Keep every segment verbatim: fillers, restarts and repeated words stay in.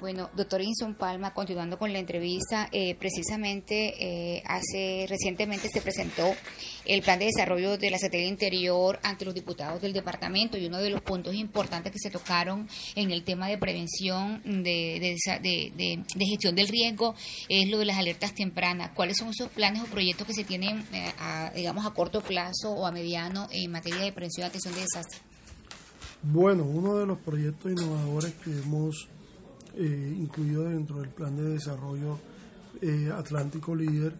Bueno, doctor Inson Palma, continuando con la entrevista, eh, precisamente eh, hace recientemente se presentó el plan de desarrollo de la Secretaría del Interior ante los diputados del departamento, y uno de los puntos importantes que se tocaron en el tema de prevención de, de, de, de, de gestión del riesgo es lo de las alertas tempranas. ¿Cuáles son esos planes o proyectos que se tienen, eh, a, digamos, a corto plazo o a mediano en materia de prevención y atención de desastres? Bueno, uno de los proyectos innovadores que hemos eh, incluido dentro del plan de desarrollo eh, Atlántico Líder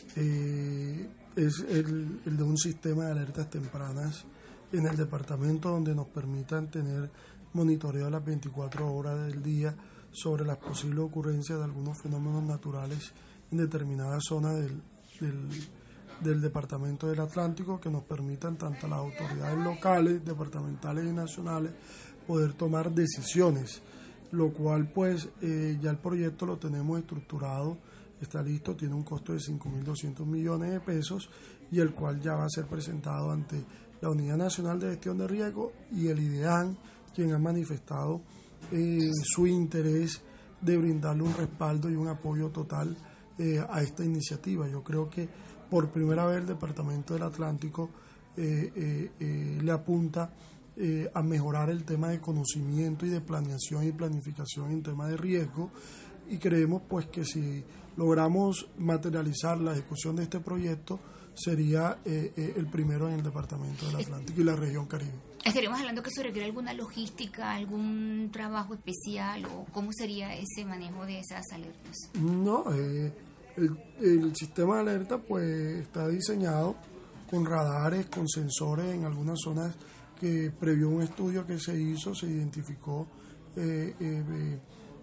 eh, es el, el de un sistema de alertas tempranas en el departamento, donde nos permitan tener monitoreo a las veinticuatro horas del día sobre las posibles ocurrencias de algunos fenómenos naturales en determinadas zonas del, del, del departamento del Atlántico, que nos permitan tanto a las autoridades locales, departamentales y nacionales poder tomar decisiones, lo cual pues eh, ya el proyecto lo tenemos estructurado, está listo, tiene un costo de cinco mil doscientos millones de pesos y el cual ya va a ser presentado ante la Unidad Nacional de Gestión de Riesgo y el IDEAN, quien ha manifestado eh, su interés de brindarle un respaldo y un apoyo total eh, a esta iniciativa. Yo creo que por primera vez el Departamento del Atlántico eh, eh, eh, le apunta eh, a mejorar el tema de conocimiento y de planeación y planificación en tema de riesgo, y creemos pues que si logramos materializar la ejecución de este proyecto sería eh, eh, el primero en el Departamento del Atlántico y la región Caribe. ¿Estaríamos hablando que se requiere alguna logística, algún trabajo especial, o cómo sería ese manejo de esas alertas? No, eh, el, el sistema de alerta pues está diseñado con radares, con sensores en algunas zonas que previo un estudio que se hizo, se identificó eh, eh, eh,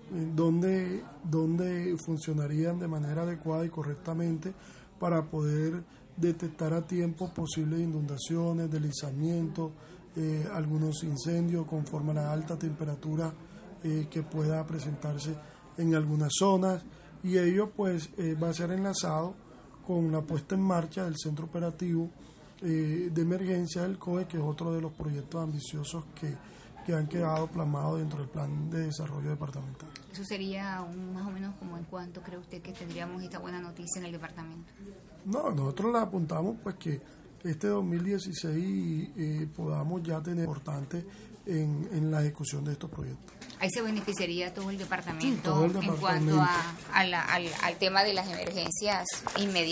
dónde, dónde funcionarían de manera adecuada y correctamente para poder detectar a tiempo posibles inundaciones, deslizamientos, eh, algunos incendios conforme a la alta temperatura eh, que pueda presentarse en algunas zonas, y ello pues eh, va a ser enlazado con la puesta en marcha del Centro Operativo eh, de Emergencia del C O E, que es otro de los proyectos ambiciosos que, que han quedado plasmados dentro del Plan de Desarrollo Departamental. ¿Eso sería un, más o menos como en cuánto cree usted que tendríamos esta buena noticia en el departamento? No, nosotros le apuntamos pues que este dos mil dieciséis eh, podamos ya tener importante en, en la ejecución de estos proyectos. Ahí se beneficiaría todo el departamento, sí, todo el departamento. En cuanto a, a la, al, al tema de las emergencias inmediatas.